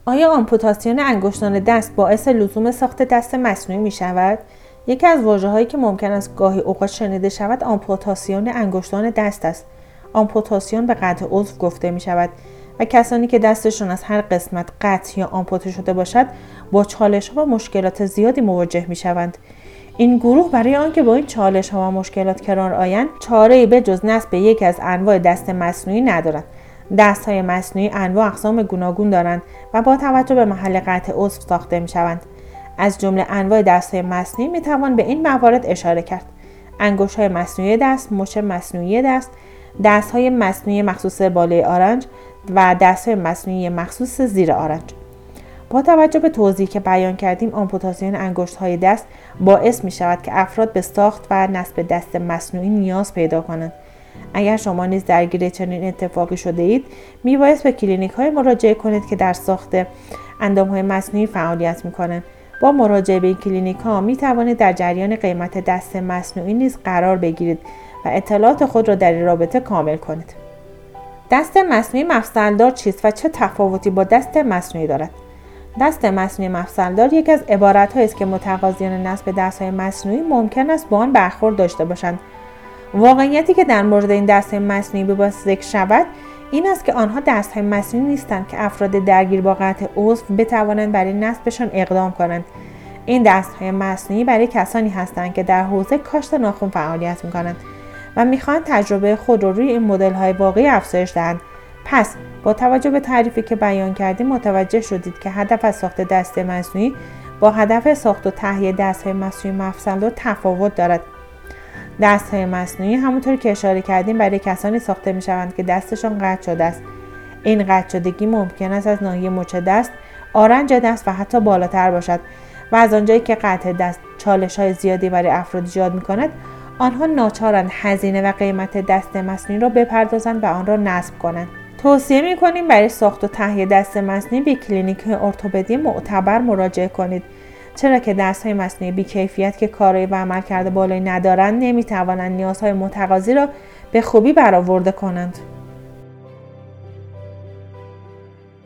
آیا آمپوتاسیون انگشتان دست باعث لزوم ساخت دست مصنوعی می شود؟ یکی از واژه‌هایی که ممکن است گاهی اوقات شنیده شود آمپوتاسیون انگشتان دست است. آمپوتاسیون به قطع عضو گفته می شود و کسانی که دستشون از هر قسمت قطع یا آمپوته شده باشد با چالش‌ها و مشکلات زیادی مواجه می شوند. این گروه برای آنکه با این چالش‌ها و مشکلات کنار آیند، چاره‌ای به جز نصب یکی از انواع دست مصنوعی ندارند. دست‌های مصنوعی انواع اقسام گوناگون دارند و با توجه به محل قطع عضو ساخته می‌شوند. از جمله انواع دست‌های مصنوعی می‌توان به این موارد اشاره کرد: انگشت‌های مصنوعی دست، مچ مصنوعی دست، دست‌های مصنوعی مخصوص بالای آرنج و دست‌های مصنوعی مخصوص زیر آرنج. با توجه به توضیحی که بیان کردیم، آمپوتاسیون انگشت‌های دست باعث می‌شود که افراد به ساخت و نصب دست مصنوعی نیاز پیدا کنند. اگر شما نیز درگیر چنین اتفاقی شده اید، میبایست به کلینیک‌های مراجعه کنید که در ساخت اندام‌های مصنوعی فعالیت می‌کنند. با مراجعه به این کلینیک‌ها می‌توانید در جریان قیمت دست مصنوعی نیز قرار بگیرید و اطلاعات خود را در این رابطه کامل کنید. دست مصنوعی مفصلدار چیست و چه تفاوتی با دست مصنوعی دارد؟ دست مصنوعی مفصلدار یکی از عبارت‌هایی است که متقاضیان نصب دست‌های مصنوعی ممکن است با آن برخورد داشته باشند. واقعیتی که در مورد این دست‌های مصنوعی بباید ذکر شود این است که آنها دست‌های مصنوعی نیستند که افراد درگیر با قطع عضو بتوانند برای نصبشان اقدام کنند. این دست‌های مصنوعی برای کسانی هستند که در حوزه کاشت ناخن فعالیت می‌کنند و می‌خواهند تجربه خود را روی این مدل‌های واقعی افزایش دهند. پس با توجه به تعریفی که بیان کردیم متوجه شدید که هدف از ساخت دست مصنوعی با هدف ساخت و تهیه دست‌های مصنوعی مفصلدار تفاوت دارد. دست‌های مصنوعی همونطور که اشاره کردیم برای کسانی ساخته می‌شوند که دستشان قطع شده است. این قطع شدگی ممکن است از ناحیه مچ دست، آرنج دست و حتی بالاتر باشد و از آنجایی که قطع دست چالش‌های زیادی برای افراد ایجاد می‌کند، آنها ناچارند هزینه و قیمت دست مصنوعی را بپردازند و آن را نصب کنند. توصیه می‌کنیم برای ساخت و تهیه دست مصنوعی به کلینیک‌های ارتوپدی معتبر مراجعه کنید، چرا که دست‌های مصنوعی بی‌کیفیت که کارایی و عملکرد بالایی ندارند نمی‌توانند نیازهای متقاضی را به خوبی برآورده کنند.